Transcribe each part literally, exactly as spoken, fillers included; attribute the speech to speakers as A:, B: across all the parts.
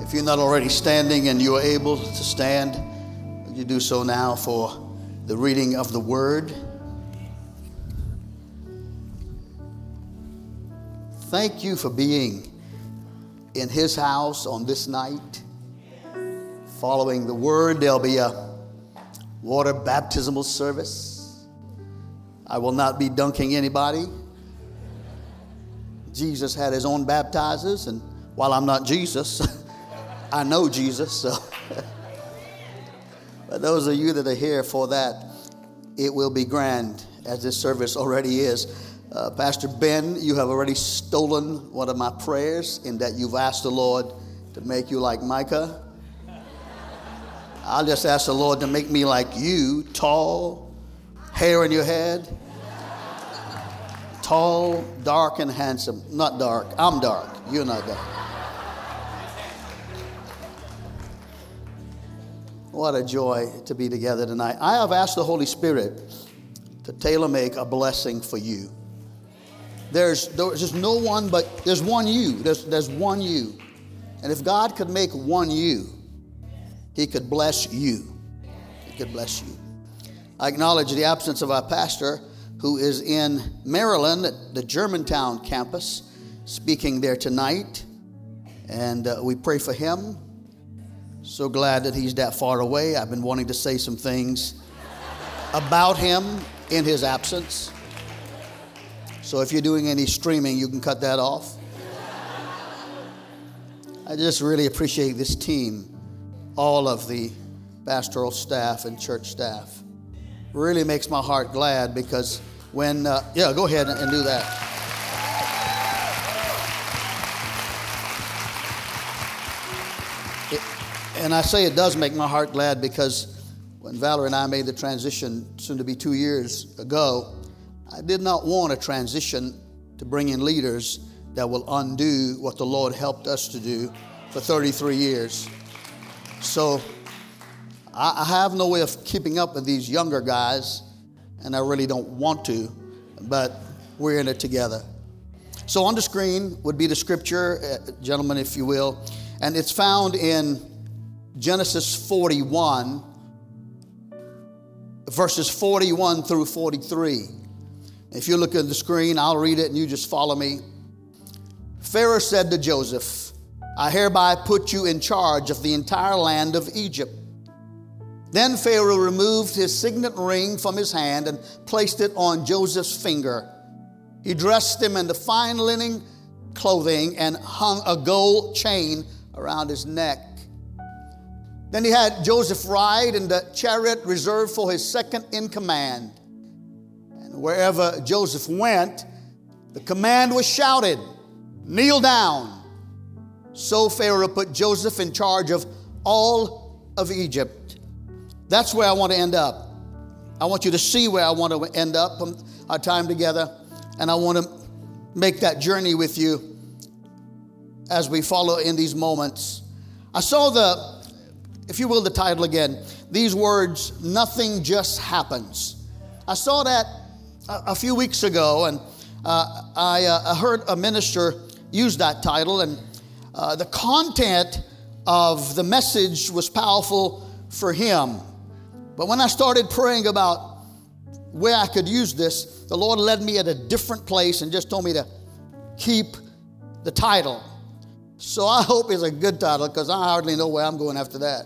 A: If you're not already standing and you are able to stand, would you do so now for the reading of the word? Thank you for being in his house on this night. Following the word, there'll be a water baptismal service. I will not be dunking anybody. Jesus had his own baptizers, and while I'm not Jesus, I know Jesus. So, but those of you that are here for that, it will be grand, as this service already is. Uh, Pastor Ben, you have already stolen one of my prayers in that you've asked the Lord to make you like Micah. I'll just ask the Lord to make me like you, tall, hair in your head, tall, dark, and handsome. Not dark. I'm dark. You're not dark. What a joy to be together tonight. I have asked the Holy Spirit to tailor-make a blessing for you. There's, there's just no one, but there's one you. There's, there's one you. And if God could make one you, he could bless you. He could bless you. I acknowledge the absence of our pastor, who is in Maryland at the Germantown campus, speaking there tonight. And uh, we pray for him. So glad that he's that far away. I've been wanting to say some things about him in his absence. So if you're doing any streaming, you can cut that off. I just really appreciate this team, all of the pastoral staff and church staff. Really makes my heart glad because when, uh, yeah, go ahead and do that. It, and I say it does make my heart glad because when Valerie and I made the transition, soon to be two years ago, I did not want a transition to bring in leaders that will undo what the Lord helped us to do for thirty-three years. So I have no way of keeping up with these younger guys, and I really don't want to, but we're in it together. So on the screen would be the scripture, uh, gentlemen, if you will, and it's found in Genesis forty-one, verses forty-one through forty-three. If you look at the screen, I'll read it and you just follow me. Pharaoh said to Joseph, I hereby put you in charge of the entire land of Egypt. Then Pharaoh removed his signet ring from his hand and placed it on Joseph's finger. He dressed him in the fine linen clothing and hung a gold chain around his neck. Then he had Joseph ride in the chariot reserved for his second in command. And wherever Joseph went, the command was shouted, kneel down. So Pharaoh put Joseph in charge of all of Egypt. That's where I want to end up. I want you to see where I want to end up from our time together. And I want to make that journey with you as we follow in these moments. I saw the, if you will, the title again. These words, nothing just happens. I saw that a, a few weeks ago, and uh, I uh, heard a minister use that title, and uh, the content of the message was powerful for him. But when I started praying about where I could use this, the Lord led me at a different place and just told me to keep the title. So I hope it's a good title because I hardly know where I'm going after that.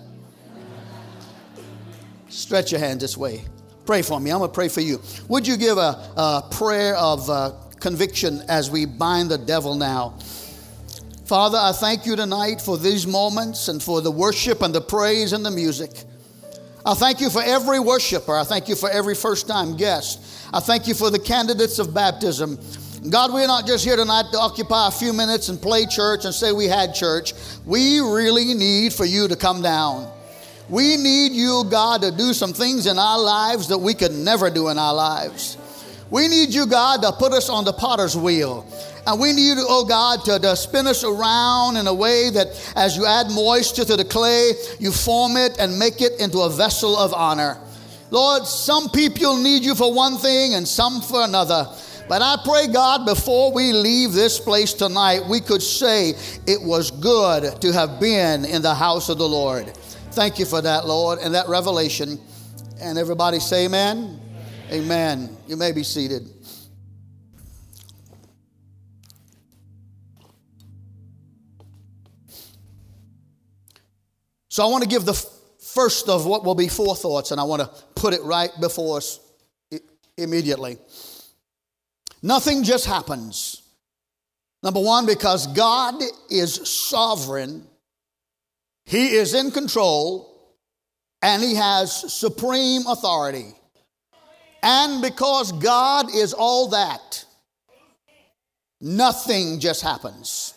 A: Stretch your hands this way. Pray for me. I'm going to pray for you. Would you give a, a prayer of uh, conviction as we bind the devil now? Father, I thank you tonight for these moments and for the worship and the praise and the music. I thank you for every worshiper. I thank you for every first-time guest. I thank you for the candidates of baptism. God, we're not just here tonight to occupy a few minutes and play church and say we had church. We really need for you to come down. We need you, God, to do some things in our lives that we could never do in our lives. We need you, God, to put us on the potter's wheel. And we need, oh God, to, to spin us around in a way that as you add moisture to the clay, you form it and make it into a vessel of honor. Lord, some people need you for one thing and some for another. But I pray, God, before we leave this place tonight, we could say it was good to have been in the house of the Lord. Thank you for that, Lord, and that revelation. And everybody say amen. Amen. You may be seated. So I want to give the f- first of what will be four thoughts, and I want to put it right before us I- immediately. Nothing just happens. Number one, because God is sovereign, He is in control, and He has supreme authority. And because God is all that, nothing just happens.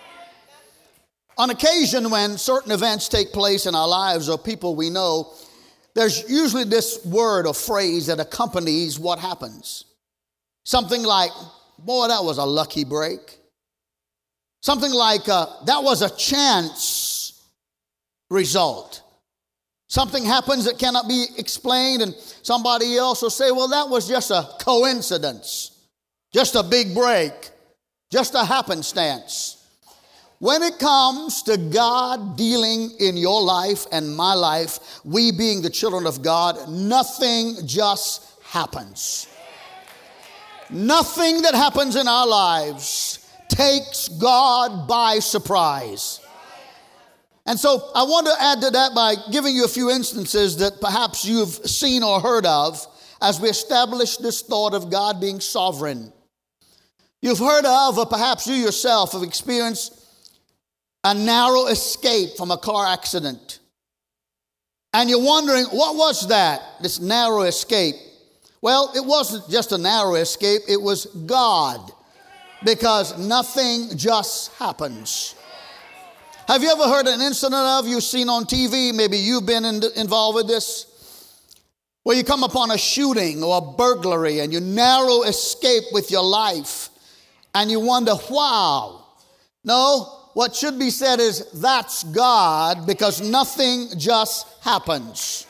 A: On occasion, when certain events take place in our lives or people we know, there's usually this word or phrase that accompanies what happens. Something like, boy, that was a lucky break. Something like, uh, that was a chance result. Something happens that cannot be explained, and somebody else will say, well, that was just a coincidence, just a big break, just a happenstance. When it comes to God dealing in your life and my life, we being the children of God, nothing just happens. Nothing that happens in our lives takes God by surprise. And so I want to add to that by giving you a few instances that perhaps you've seen or heard of as we establish this thought of God being sovereign. You've heard of, or perhaps you yourself have experienced a narrow escape from a car accident. And you're wondering, what was that, this narrow escape? Well, it wasn't just a narrow escape, it was God. Because nothing just happens. Have you ever heard an incident of, you've seen on T V, maybe you've been in, involved with this, where you come upon a shooting or a burglary and you narrow escape with your life and you wonder, wow. No, what should be said is, that's God, because nothing just happens.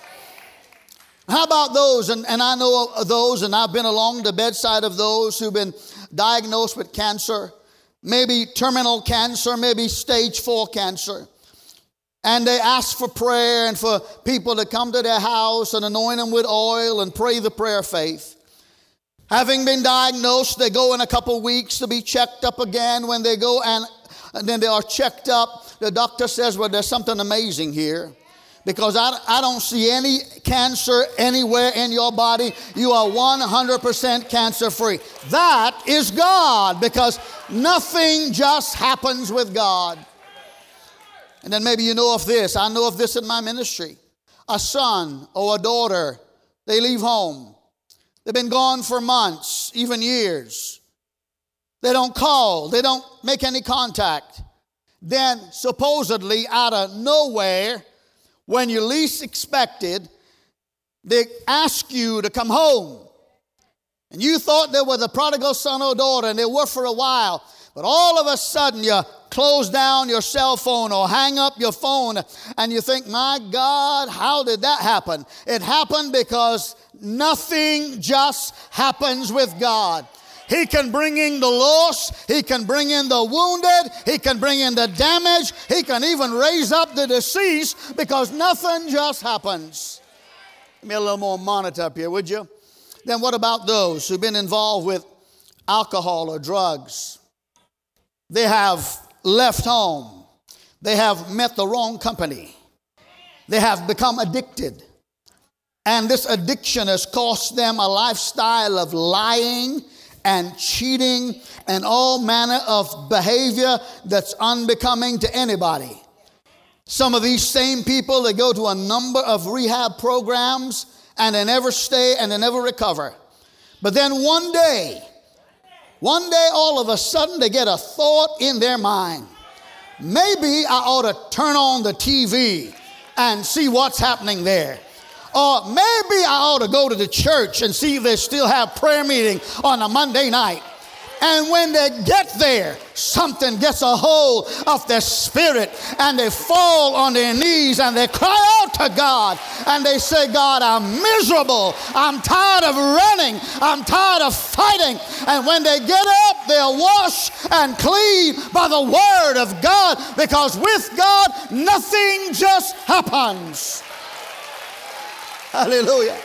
A: How about those, and, and I know of those, and I've been along the bedside of those who've been diagnosed with cancer, maybe terminal cancer, maybe stage four cancer. And they ask for prayer and for people to come to their house and anoint them with oil and pray the prayer of faith. Having been diagnosed, they go in a couple weeks to be checked up again. When they go and, and then they are checked up, the doctor says, well, there's something amazing here. Because I, I don't see any cancer anywhere in your body. You are one hundred percent cancer free. That is God, because nothing just happens with God. And then maybe you know of this. I know of this in my ministry. A son or a daughter, they leave home. They've been gone for months, even years. They don't call. They don't make any contact. Then supposedly out of nowhere, when you least expected, they ask you to come home. And you thought they were the prodigal son or daughter, and they were for a while. But all of a sudden, you close down your cell phone or hang up your phone, and you think, my God, how did that happen? It happened because nothing just happens with God. He can bring in the lost. He can bring in the wounded. He can bring in the damaged. He can even raise up the deceased, because nothing just happens. Give me a little more monitor up here, would you? Then what about those who've been involved with alcohol or drugs? They have left home. They have met the wrong company. They have become addicted. And this addiction has cost them a lifestyle of lying and cheating and all manner of behavior that's unbecoming to anybody. Some of these same people, they go to a number of rehab programs and they never stay and they never recover. But then one day, one day all of a sudden they get a thought in their mind. Maybe I ought to turn on the T V and see what's happening there. Or maybe I ought to go to the church and see if they still have prayer meeting on a Monday night. And when they get there, something gets a hold of their spirit, and they fall on their knees and they cry out to God, and they say, God, I'm miserable. I'm tired of running. I'm tired of fighting. And when they get up, they're washed and clean by the word of God, because with God, nothing just happens. Hallelujah.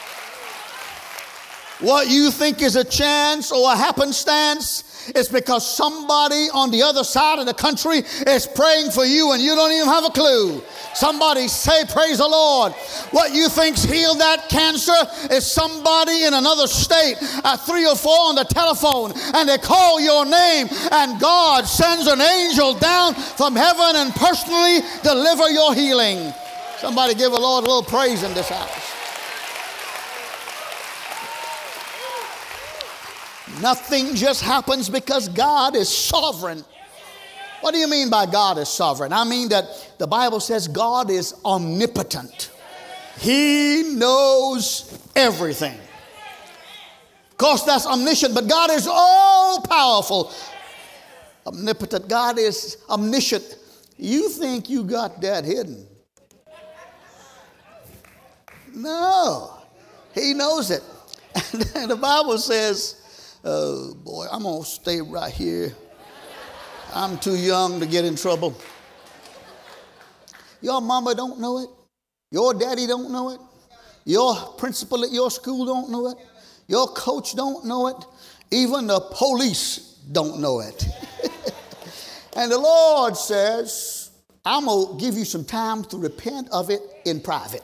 A: What you think is a chance or a happenstance is because somebody on the other side of the country is praying for you and you don't even have a clue. Somebody say, praise the Lord. What you think's healed that cancer is somebody in another state, uh, three or four on the telephone, and they call your name, and God sends an angel down from heaven and personally deliver your healing. Somebody give the Lord a little praise in this house. Nothing just happens because God is sovereign. What do you mean by God is sovereign? I mean that the Bible says God is omnipotent. He knows everything. Of course, that's omniscient, but God is all powerful. Omnipotent. God is omniscient. You think you got that hidden? No. He knows it. And the Bible says, oh boy, I'm going to stay right here. I'm too young to get in trouble. Your mama don't know it. Your daddy don't know it. Your principal at your school don't know it. Your coach don't know it. Even the police don't know it. And the Lord says, I'm going to give you some time to repent of it in private.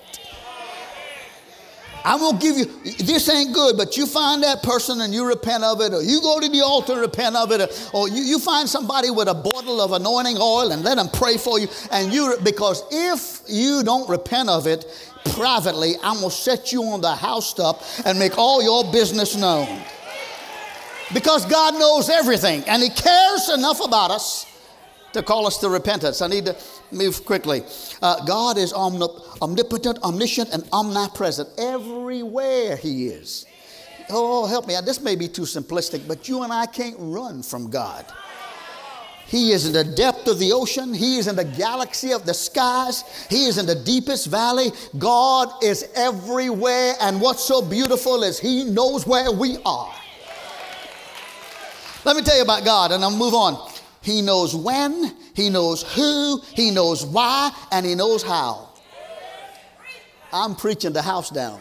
A: I'm going to give you, this ain't good, but you find that person and you repent of it, or you go to the altar and repent of it, or, or you, you find somebody with a bottle of anointing oil and let them pray for you. And you, because if you don't repent of it privately, I'm going to set you on the house top and make all your business known. Because God knows everything, and He cares enough about us to call us to repentance. I need to move quickly. Uh, God is omnip- omnipotent, omniscient, and omnipresent. Everywhere He is. Oh, help me. This may be too simplistic, but you and I can't run from God. He is in the depth of the ocean. He is in the galaxy of the skies. He is in the deepest valley. God is everywhere. And what's so beautiful is He knows where we are. Let me tell you about God, and I'll move on. He knows when, He knows who, He knows why, and He knows how. I'm preaching the house down.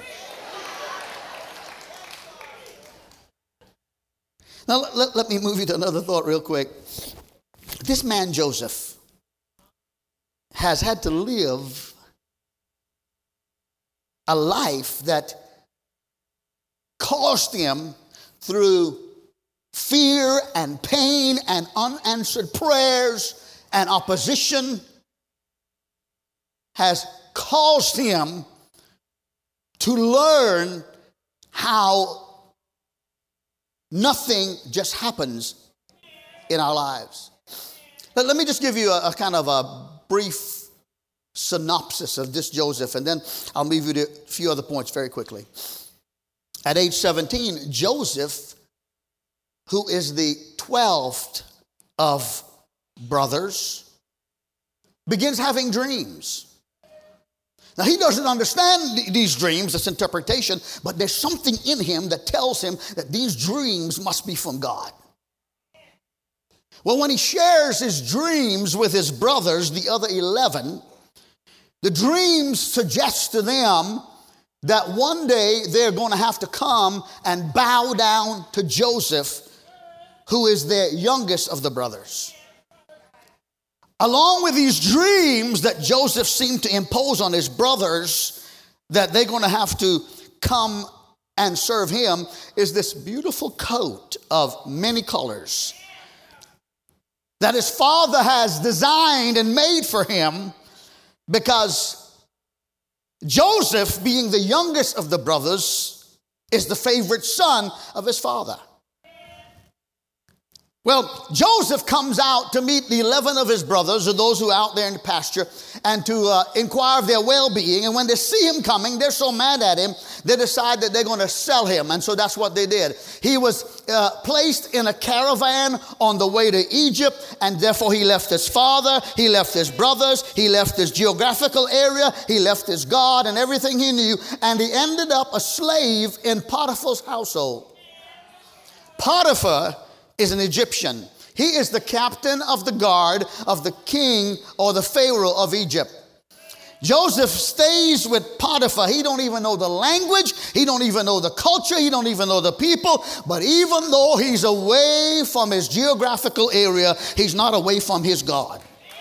A: Now, let, let, let me move you to another thought real quick. This man, Joseph, has had to live a life that caused him, through fear and pain and unanswered prayers and opposition, has caused him to learn how nothing just happens in our lives. Let, let me just give you a, a kind of a brief synopsis of this Joseph, and then I'll move you to a few other points very quickly. At age seventeen, Joseph, who is the twelfth of brothers, begins having dreams. Now, he doesn't understand th- these dreams, this interpretation, but there's something in him that tells him that these dreams must be from God. Well, when he shares his dreams with his brothers, the other eleven, the dreams suggest to them that one day they're going to have to come and bow down to Joseph, who is the youngest of the brothers. Along with these dreams that Joseph seemed to impose on his brothers, that they're going to have to come and serve him, is this beautiful coat of many colors that his father has designed and made for him, because Joseph, being the youngest of the brothers, is the favorite son of his father. Well, Joseph comes out to meet the eleven of his brothers, or those who are out there in the pasture, and to uh, inquire of their well-being. And when they see him coming, they're so mad at him, they decide that they're going to sell him. And so that's what they did. He was uh, placed in a caravan on the way to Egypt, and therefore he left his father, he left his brothers, he left his geographical area, he left his God and everything he knew, and he ended up a slave in Potiphar's household. Potiphar is an Egyptian. He is the captain of the guard of the king or the Pharaoh of Egypt. Joseph stays with Potiphar. He don't even know the language. He don't even know the culture. He don't even know the people. But even though he's away from his geographical area, he's not away from his God.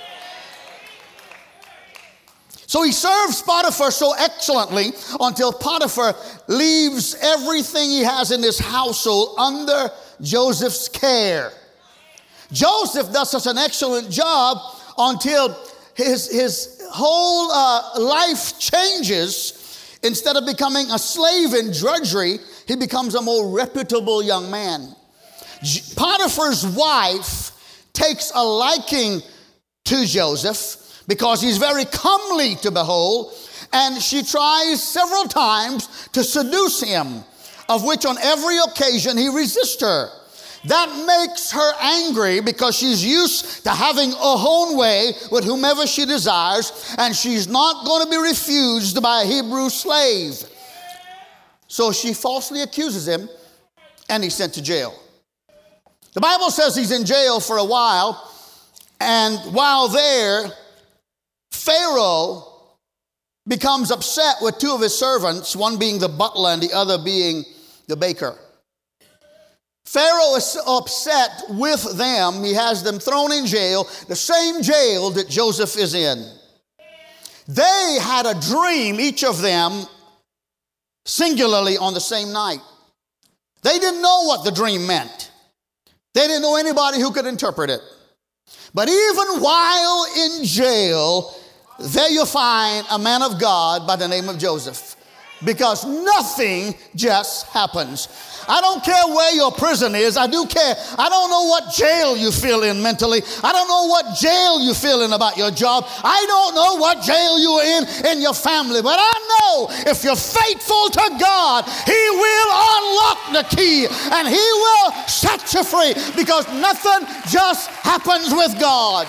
A: So he serves Potiphar so excellently until Potiphar leaves everything he has in his household under Joseph's care. Joseph does such an excellent job until his, his whole uh, life changes. Instead of becoming a slave in drudgery, he becomes a more reputable young man. Potiphar's wife takes a liking to Joseph because he's very comely to behold, and she tries several times to seduce him, of which on every occasion he resists her. That makes her angry because she's used to having her own way with whomever she desires, and she's not going to be refused by a Hebrew slave. So she falsely accuses him, and he's sent to jail. The Bible says he's in jail for a while, and while there, Pharaoh becomes upset with two of his servants, one being the butler and the other being the baker. Pharaoh is upset with them. He has them thrown in jail, the same jail that Joseph is in. They had a dream, each of them, singularly on the same night. They didn't know what the dream meant. They didn't know anybody who could interpret it. But even while in jail, there you find a man of God by the name of Joseph. Because nothing just happens. I don't care where your prison is. I do care. I don't know what jail you feel in mentally. I don't know what jail you feel in about your job. I don't know what jail you are in in your family. But I know if you're faithful to God, He will unlock the key and He will set you free, because nothing just happens with God.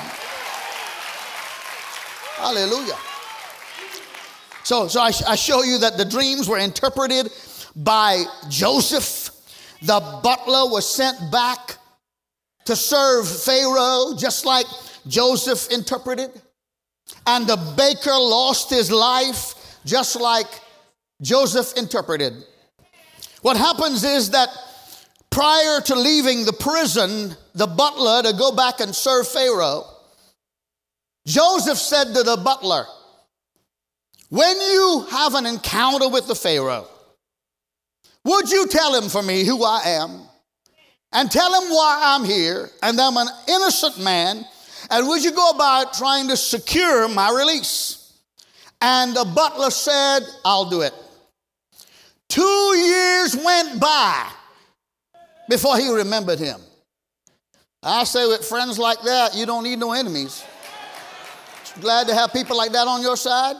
A: Hallelujah. So, so I, I show you that the dreams were interpreted by Joseph. The butler was sent back to serve Pharaoh, just like Joseph interpreted. And the baker lost his life, just like Joseph interpreted. What happens is that prior to leaving the prison, the butler, to go back and serve Pharaoh, Joseph said to the butler, when you have an encounter with the Pharaoh, would you tell him for me who I am, and tell him why I'm here, and I'm an innocent man, and would you go about trying to secure my release? And the butler said, I'll do it. Two years went by before he remembered him. I say with friends like that, you don't need no enemies. Glad to have people like that on your side.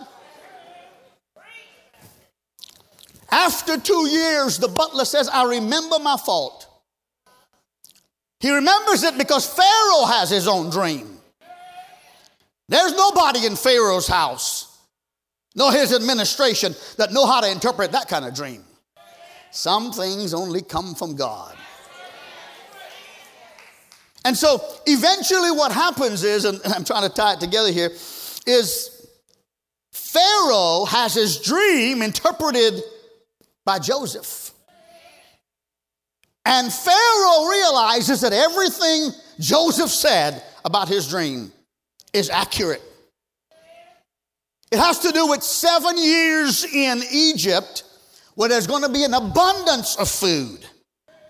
A: After two years, the butler says, I remember my fault. He remembers it because Pharaoh has his own dream. There's nobody in Pharaoh's house, nor his administration, that know how to interpret that kind of dream. Some things only come from God. And so eventually what happens is, and I'm trying to tie it together here, is Pharaoh has his dream interpreted by Joseph. And Pharaoh realizes that everything Joseph said about his dream is accurate. It has to do with seven years in Egypt where there's going to be an abundance of food.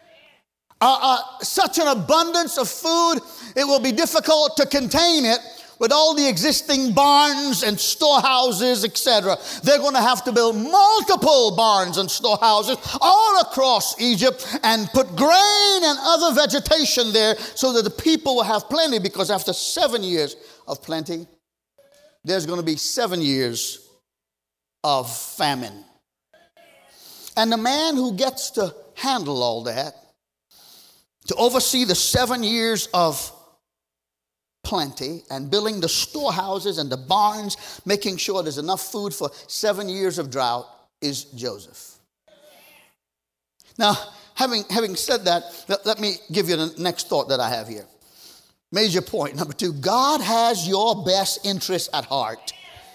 A: Uh, uh, such an abundance of food, it will be difficult to contain it with all the existing barns and storehouses, et cetera, they're going to have to build multiple barns and storehouses all across Egypt and put grain and other vegetation there so that the people will have plenty, because after seven years of plenty, there's going to be seven years of famine. And the man who gets to handle all that, to oversee the seven years of plenty and building the storehouses and the barns, making sure there's enough food for seven years of drought, is Joseph. Now, having, having said that, let, let me give you the next thought that I have here. Major point number two, God has your best interest at heart.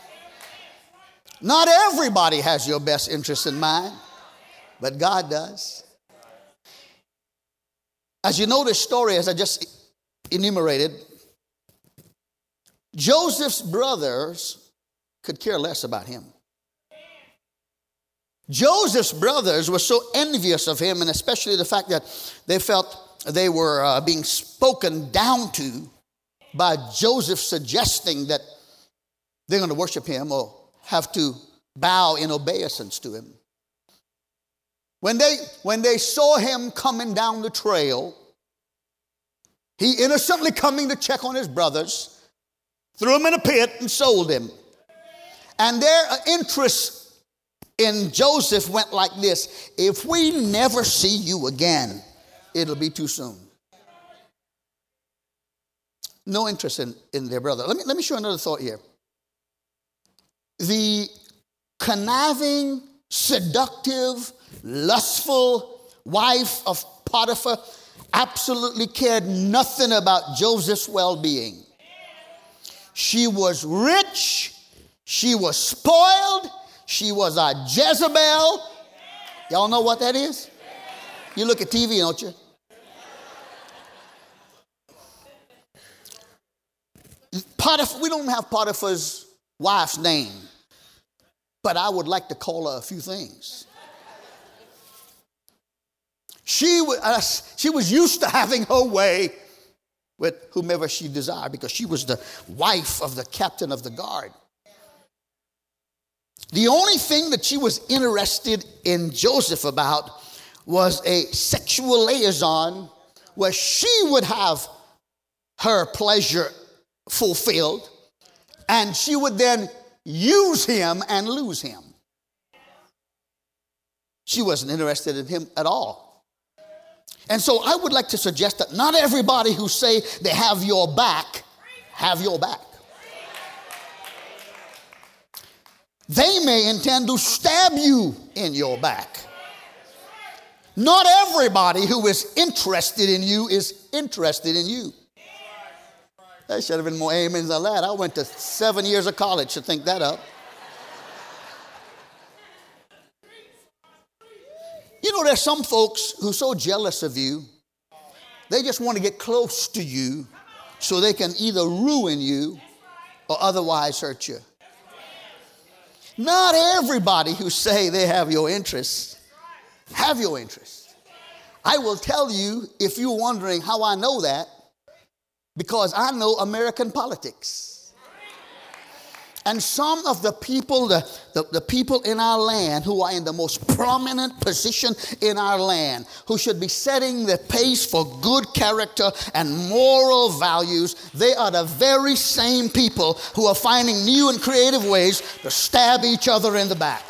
A: Not everybody has your best interest in mind, but God does. As you know this story, as I just enumerated, Joseph's brothers could care less about him. Joseph's brothers were so envious of him, and especially the fact that they felt they were uh, being spoken down to by Joseph suggesting that they're going to worship him or have to bow in obeisance to him. When they, when they saw him coming down the trail, he innocently coming to check on his brothers, threw him in a pit and sold him. And their interest in Joseph went like this: if we never see you again, it'll be too soon. No interest in, in their brother. Let me, let me show another thought here. The conniving, seductive, lustful wife of Potiphar absolutely cared nothing about Joseph's well-being. She was rich. She was spoiled. She was a Jezebel. Y'all know what that is? You look at T V, don't you? Potiphar, we don't have Potiphar's wife's name, but I would like to call her a few things. She was, uh, she was used to having her way with whomever she desired, because she was the wife of the captain of the guard. The only thing that she was interested in Joseph about was a sexual liaison where she would have her pleasure fulfilled, and she would then use him and lose him. She wasn't interested in him at all. And so I would like to suggest that not everybody who say they have your back have your back. They may intend to stab you in your back. Not everybody who is interested in you is interested in you. There should have been more amens than that. I went to seven years of college to think that up. You know, there's some folks who are so jealous of you, they just want to get close to you so they can either ruin you or otherwise hurt you. Not everybody who say they have your interests have your interests. I will tell you, if you're wondering how I know that, because I know American politics. And some of the people, the, the, the people in our land who are in the most prominent position in our land, who should be setting the pace for good character and moral values, they are the very same people who are finding new and creative ways to stab each other in the back.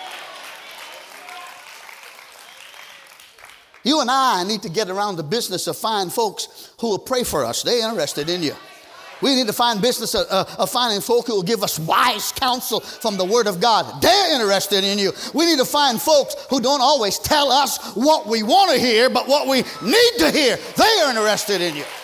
A: You and I need to get around the business of finding folks who will pray for us. They're interested in you. We need to find business of, uh, of finding folk who will give us wise counsel from the Word of God. They're interested in you. We need to find folks who don't always tell us what we want to hear, but what we need to hear. They are interested in you.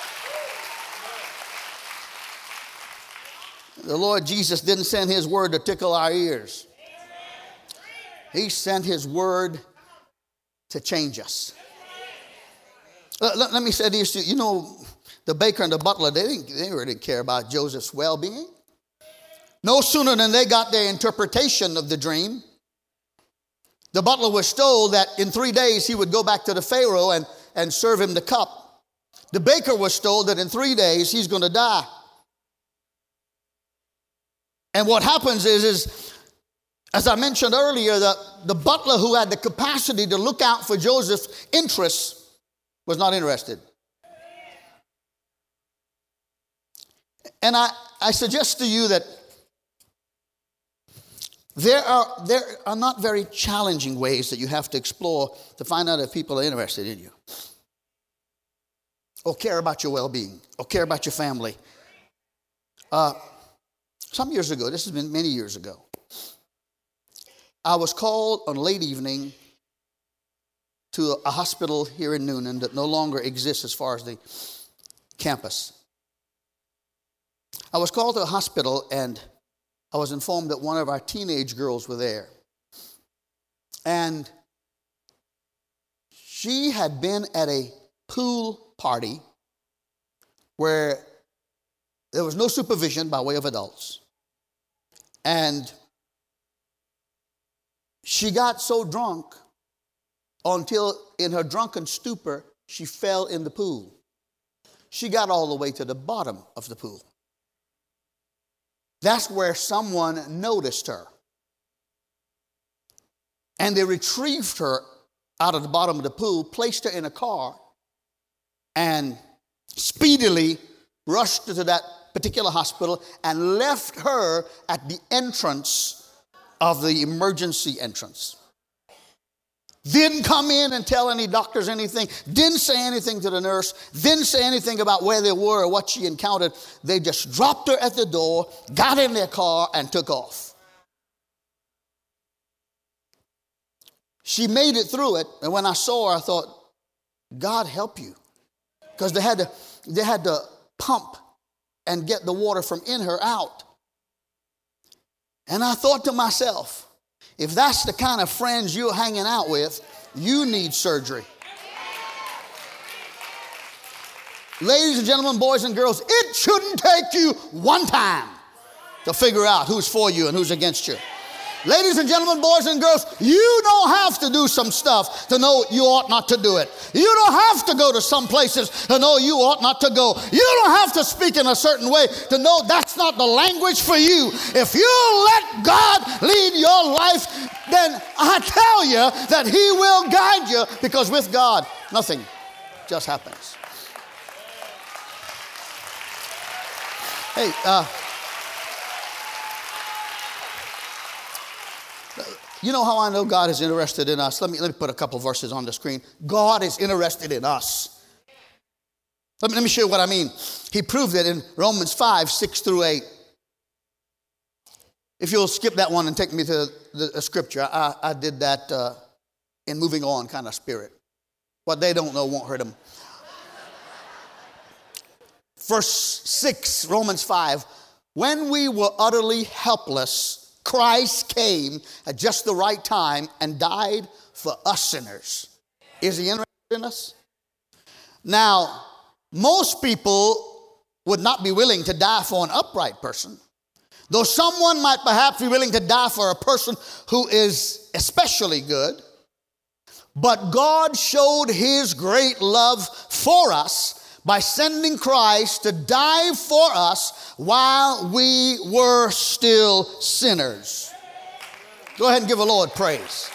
A: The Lord Jesus didn't send his word to tickle our ears. He sent his word to change us. Let, let, let me say this to you. You know, the baker and the butler, they didn't, they really didn't care about Joseph's well-being. No sooner than they got their interpretation of the dream, the butler was told that in three days he would go back to the Pharaoh and, and serve him the cup. The baker was told that in three days he's going to die. And what happens is, is as I mentioned earlier, the, the butler who had the capacity to look out for Joseph's interests was not interested. And I, I suggest to you that there are, there are not very challenging ways that you have to explore to find out if people are interested in you, or care about your well-being, or care about your family. Uh, some years ago, this has been many years ago, I was called on a late evening to a hospital here in Newnan that no longer exists as far as the campus. I was called to a hospital, and I was informed that one of our teenage girls were there. And she had been at a pool party where there was no supervision by way of adults. And she got so drunk until in her drunken stupor, she fell in the pool. She got all the way to the bottom of the pool. That's where someone noticed her. And they retrieved her out of the bottom of the pool, placed her in a car, and speedily rushed to that particular hospital and left her at the entrance of the emergency entrance. Didn't come in and tell any doctors anything. Didn't say anything to the nurse. Didn't say anything about where they were or what she encountered. They just dropped her at the door, got in their car, and took off. She made it through it, and when I saw her, I thought, God help you. Because they had to, they had to pump and get the water from in her out. And I thought to myself, if that's the kind of friends you're hanging out with, you need surgery. Ladies and gentlemen, boys and girls, it shouldn't take you one time to figure out who's for you and who's against you. Ladies and gentlemen, boys and girls, you don't have to do some stuff to know you ought not to do it. You don't have to go to some places to know you ought not to go. You don't have to speak in a certain way to know that's not the language for you. If you let God lead your life, then I tell you that He will guide you, because with God, nothing just happens. Hey, uh, you know how I know God is interested in us? Let me, let me put a couple verses on the screen. God is interested in us. Let me, let me show you what I mean. He proved it in Romans five, six through eight. If you'll skip that one and take me to the, the scripture, I, I did that uh, in moving on kind of spirit. What they don't know won't hurt them. Verse six, Romans five. When we were utterly helpless, Christ came at just the right time and died for us sinners. Is He interested in us? Now, most people would not be willing to die for an upright person, though someone might perhaps be willing to die for a person who is especially good. But God showed His great love for us by sending Christ to die for us while we were still sinners. Go ahead and give the Lord praise.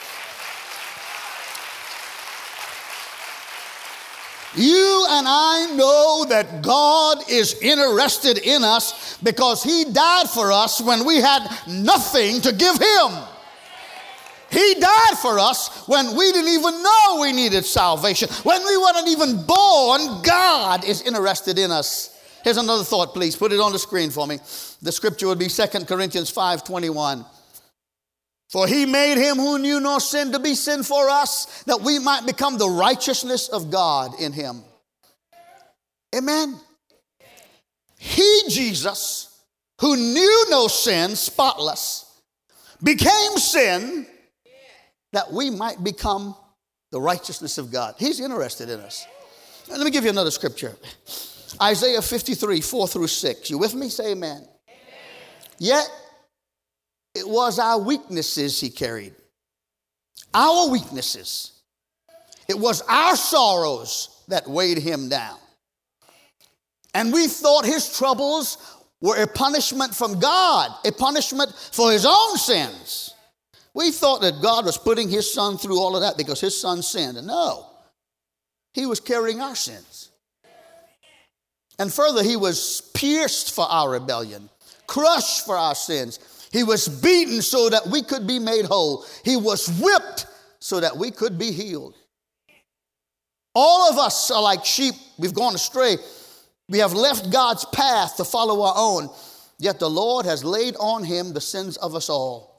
A: You and I know that God is interested in us because He died for us when we had nothing to give Him. He died for us when we didn't even know we needed salvation. When we weren't even born, God is interested in us. Here's another thought, please. Put it on the screen for me. The scripture would be Second Corinthians five twenty-one. For He made Him who knew no sin to be sin for us, that we might become the righteousness of God in Him. Amen. He, Jesus, who knew no sin, spotless, became sin, that we might become the righteousness of God. He's interested in us. Let me give you another scripture. Isaiah fifty-three, four through six. You with me? Say amen. Amen. Yet it was our weaknesses He carried. Our weaknesses. It was our sorrows that weighed Him down. And we thought His troubles were a punishment from God, a punishment for his own sins. We thought that God was putting his son through all of that because his son sinned. And no, he was carrying our sins. And further, he was pierced for our rebellion, crushed for our sins. He was beaten so that we could be made whole. He was whipped so that we could be healed. All of us are like sheep. We've gone astray. We have left God's path to follow our own. Yet the Lord has laid on him the sins of us all.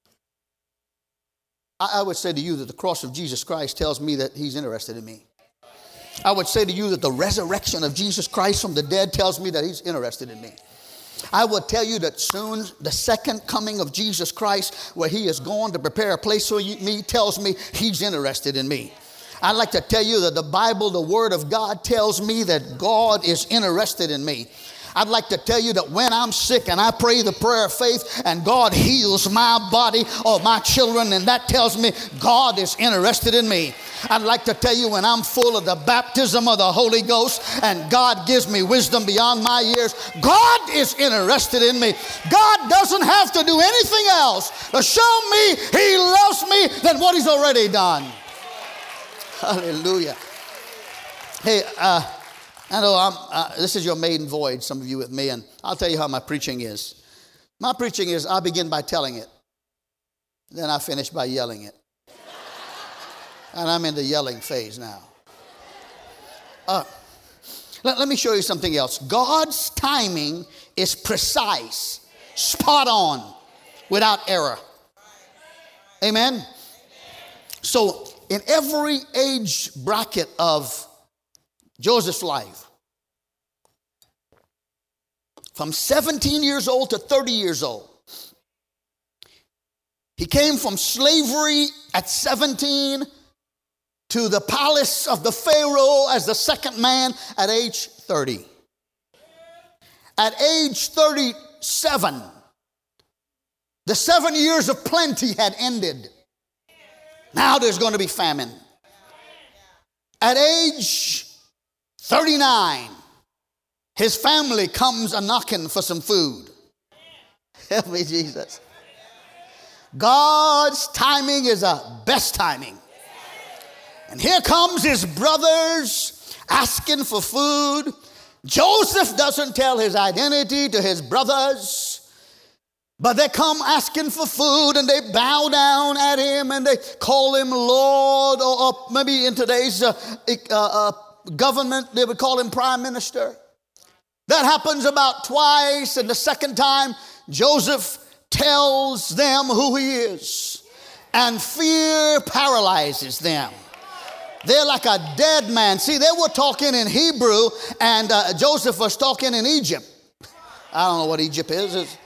A: I, I would say to you that the cross of Jesus Christ tells me that he's interested in me. I would say to you that the resurrection of Jesus Christ from the dead tells me that he's interested in me. I would tell you that soon the second coming of Jesus Christ, where he is going to prepare a place for me, tells me he's interested in me. I'd like to tell you that the Bible, the Word of God, tells me that God is interested in me. I'd like to tell you that when I'm sick and I pray the prayer of faith and God heals my body or my children, and that tells me God is interested in me. I'd like to tell you when I'm full of the baptism of the Holy Ghost and God gives me wisdom beyond my years, God is interested in me. God doesn't have to do anything else to show me he loves me than what he's already done. Hallelujah. Hey, uh, I know I'm, uh, this is your maiden voyage, some of you with me, and I'll tell you how my preaching is. My preaching is I begin by telling it, then I finish by yelling it. And I'm in the yelling phase now. Uh, let, let me show you something else. God's timing is precise, spot on, without error. Amen? So, in every age bracket of Joseph's life, from seventeen years old to thirty years old, he came from slavery at seventeen to the palace of the Pharaoh as the second man at age thirty. At age thirty-seven, the seven years of plenty had ended. Now there's going to be famine. At age thirty-nine, his family comes a-knocking for some food. Help me, Jesus. God's timing is a best timing. And here comes his brothers asking for food. Joseph doesn't tell his identity to his brothers. But they come asking for food and they bow down at him and they call him Lord, or, or maybe in today's uh, uh, uh, government they would call him Prime Minister. That happens about twice, and the second time Joseph tells them who he is, and fear paralyzes them. They're like a dead man. See, they were talking in Hebrew and uh, Joseph was talking in Egypt. I don't know what Egypt is. It's,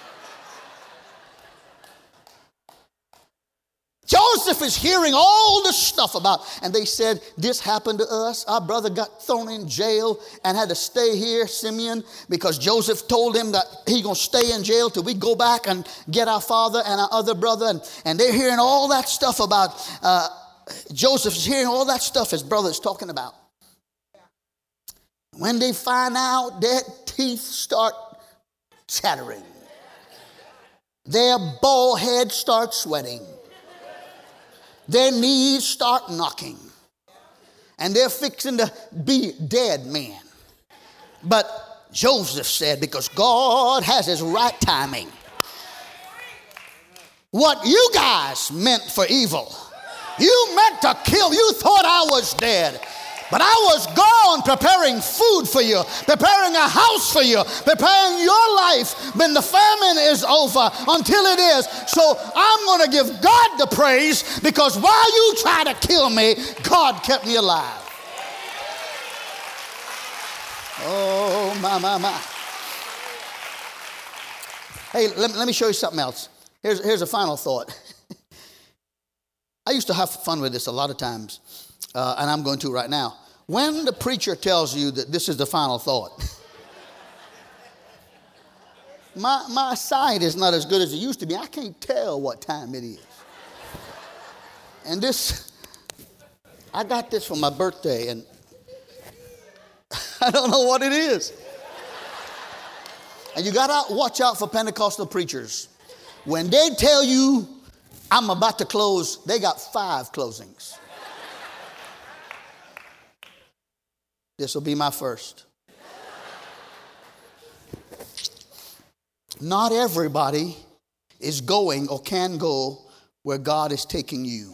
A: Joseph is hearing all the stuff about, and they said, this happened to us. Our brother got thrown in jail and had to stay here, Simeon, because Joseph told him that he's going to stay in jail till we go back and get our father and our other brother. And, and they're hearing all that stuff about, uh, Joseph's hearing all that stuff his brother's talking about. When they find out, their teeth start chattering. Their bald head starts sweating. Their knees start knocking. And they're fixing to be dead men. But Joseph said, because God has his right timing, what you guys meant for evil, you meant to kill. You thought I was dead. But I was gone preparing food for you, preparing a house for you, preparing your life when the famine is over until it is. So I'm going to give God the praise, because while you try to kill me, God kept me alive. Oh, my, my, my. Hey, let, let me show you something else. Here's, here's a final thought. I used to have fun with this a lot of times. Uh, and I'm going to right now. When the preacher tells you that this is the final thought, my, my sight is not as good as it used to be. I can't tell what time it is. And this, I got this for my birthday, and I don't know what it is. And you got to watch out for Pentecostal preachers. When they tell you, I'm about to close, they got five closings. This will be my first. Not everybody is going or can go where God is taking you.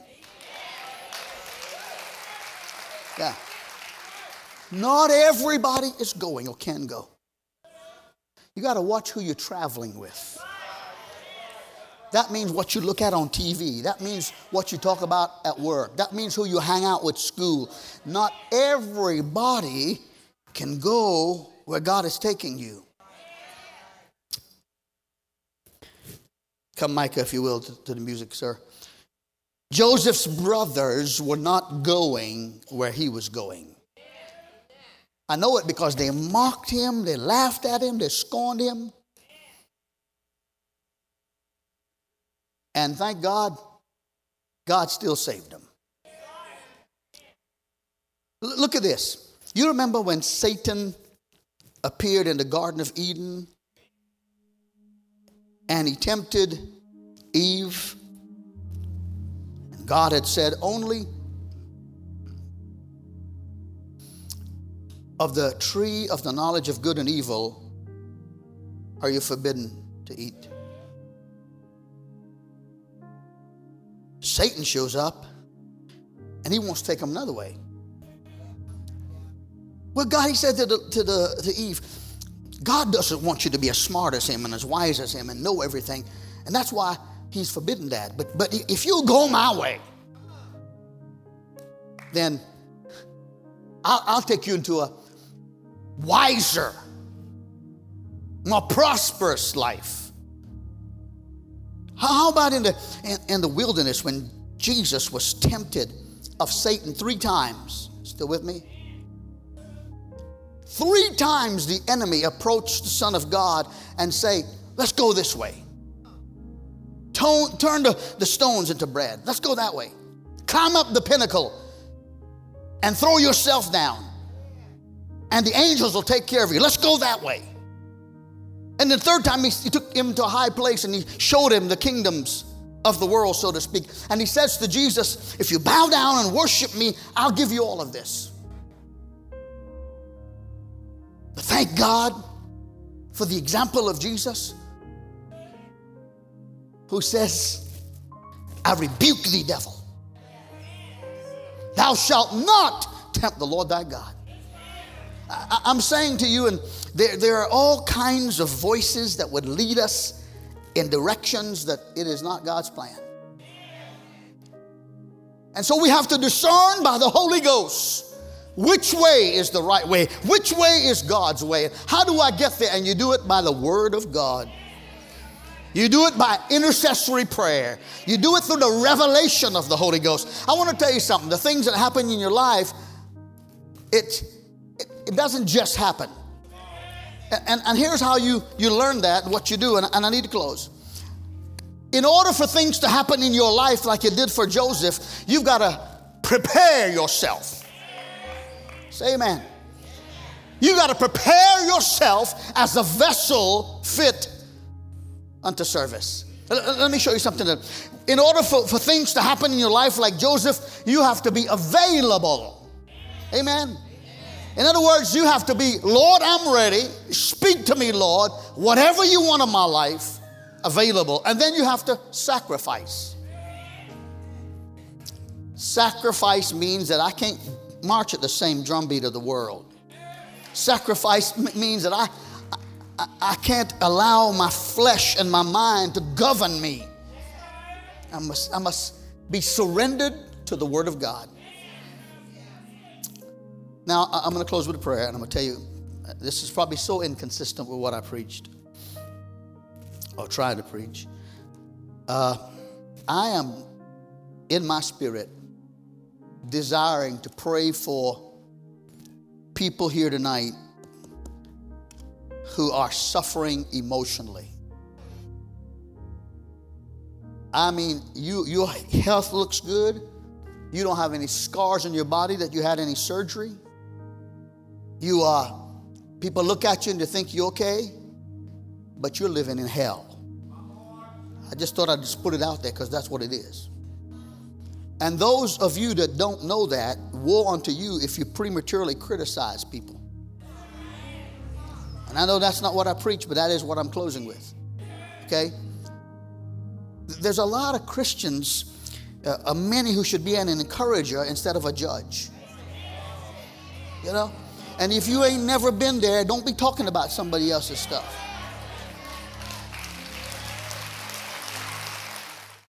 A: Yeah. Not everybody is going or can go. You got to watch who you're traveling with. That means what you look at on T V. That means what you talk about at work. That means who you hang out with school. Not everybody can go where God is taking you. Come, Micah, if you will, to, to the music, sir. Joseph's brothers were not going where he was going. I know it because they mocked him, they laughed at him, they scorned him. And thank God, God still saved him. L- look at this. You remember when Satan appeared in the Garden of Eden and he tempted Eve? And God had said, only of the tree of the knowledge of good and evil are you forbidden to eat. Satan shows up and he wants to take them another way. Well, God, he said to, the, to, the, to Eve, God doesn't want you to be as smart as him and as wise as him and know everything. And that's why he's forbidden that. But, but if you go my way, then I'll, I'll take you into a wiser, more prosperous life. How about in the, in, in the wilderness when Jesus was tempted of Satan three times? Still with me? Three times the enemy approached the Son of God and say, let's go this way. Tone, turn the, the stones into bread. Let's go that way. Climb up the pinnacle and throw yourself down. And the angels will take care of you. Let's go that way. And the third time he, he took him to a high place and he showed him the kingdoms of the world, so to speak. And he says to Jesus, if you bow down and worship me, I'll give you all of this. But thank God for the example of Jesus, who says, I rebuke thee, devil. Thou shalt not tempt the Lord thy God. I, I'm saying to you, and there, there are all kinds of voices that would lead us in directions that it is not God's plan. And so we have to discern by the Holy Ghost which way is the right way, which way is God's way. How do I get there? And you do it by the Word of God. You do it by intercessory prayer. You do it through the revelation of the Holy Ghost. I want to tell you something. The things that happen in your life, it, it, it doesn't just happen. And, and here's how you, you learn that, what you do, and, and I need to close. In order for things to happen in your life like it did for Joseph, you've got to prepare yourself. Say amen. You got to prepare yourself as a vessel fit unto service. Let me show you something. In order for, for things to happen in your life like Joseph, you have to be available. Amen. In other words, you have to be, Lord, I'm ready. Speak to me, Lord. Whatever you want in my life, available. And then you have to sacrifice. Sacrifice means that I can't march at the same drumbeat of the world. Sacrifice m- means that I, I, I can't allow my flesh and my mind to govern me. I must, I must be surrendered to the Word of God. Now, I'm going to close with a prayer, and I'm going to tell you, this is probably so inconsistent with what I preached, or tried to preach. Uh, I am, in my spirit, desiring to pray for people here tonight who are suffering emotionally. I mean, you, your health looks good. You don't have any scars on your body that you had any surgery. You are, people look at you and they think you're okay. but you're living in hell. I just thought I'd just put it out there because that's what it is. And those of you that don't know that, woe unto you if you prematurely criticize people. And I know that's not what I preach, but that is what I'm closing with. Okay? There's a lot of Christians, uh, many who should be an encourager instead of a judge. You know? And if you ain't never been there, don't be talking about somebody else's stuff.